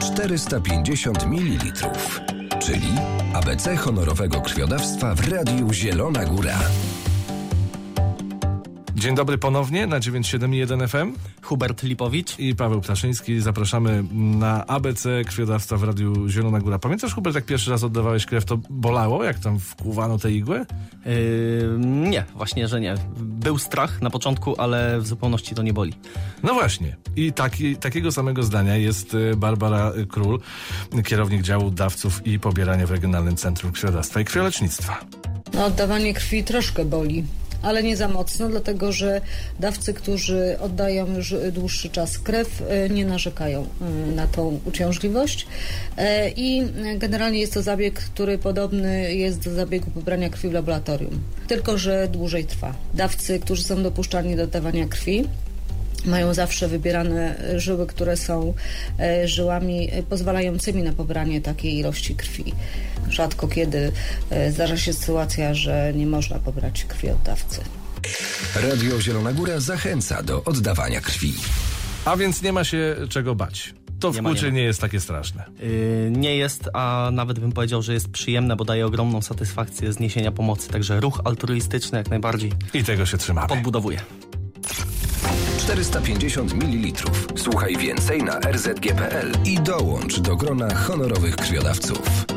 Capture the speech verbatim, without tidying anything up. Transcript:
czterysta pięćdziesiąt mililitrów. Czyli A B C honorowego krwiodawstwa w Radiu Zielona Góra. Dzień dobry ponownie na dziewięćdziesiąt siedem i jeden F M. Hubert Lipowicz i Paweł Ptaszyński. Zapraszamy na A B C krwiodawstwa w Radiu Zielona Góra. Pamiętasz, Hubert, jak pierwszy raz oddawałeś krew, to bolało? Jak tam wkłuwano tę igłę? Yy, nie, właśnie, że nie. Był strach na początku, ale w zupełności to nie boli. No właśnie. I taki, takiego samego zdania jest Barbara Król, kierownik działu dawców i pobierania w Regionalnym Centrum Krwiodawstwa i Krwiolecznictwa. No, oddawanie krwi troszkę boli, ale nie za mocno, dlatego że dawcy, którzy oddają już dłuższy czas krew, nie narzekają na tą uciążliwość i generalnie jest to zabieg, który podobny jest do zabiegu pobrania krwi w laboratorium, tylko że dłużej trwa. Dawcy, którzy są dopuszczalni do oddawania krwi, mają zawsze wybierane żyły, które są żyłami pozwalającymi na pobranie takiej ilości krwi. Rzadko kiedy zdarza się sytuacja, że nie można pobrać krwi od dawcy. Radio Zielona Góra zachęca do oddawania krwi. A więc nie ma się czego bać. To w Nie ma, kucie nie ma. nie jest takie straszne. Yy, nie jest, a nawet bym powiedział, że jest przyjemne, bo daje ogromną satysfakcję z niesienia pomocy. Także ruch altruistyczny jak najbardziej I tego się trzymamy. podbudowuje. czterysta pięćdziesiąt mililitrów. Słuchaj więcej na r z g kropka p l i dołącz do grona honorowych krwiodawców.